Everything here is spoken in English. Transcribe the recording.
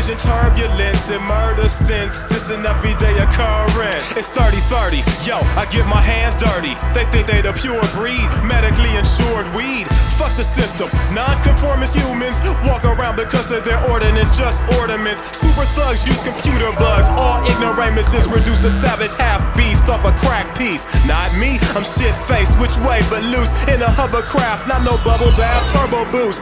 vision turbulence and murder sense. It's an everyday occurrence. It's 30-30, yo, I get my hands dirty. They think they the pure breed, medically insured weed. Fuck the system, non-conformist humans walk around because of their ordinance, just ornaments. Super thugs use computer bugs, all ignoramus is reduced to savage half-beast off a crack piece. Not me, I'm shit-faced, which way but loose in a hovercraft, not no bubble bath, turbo boost.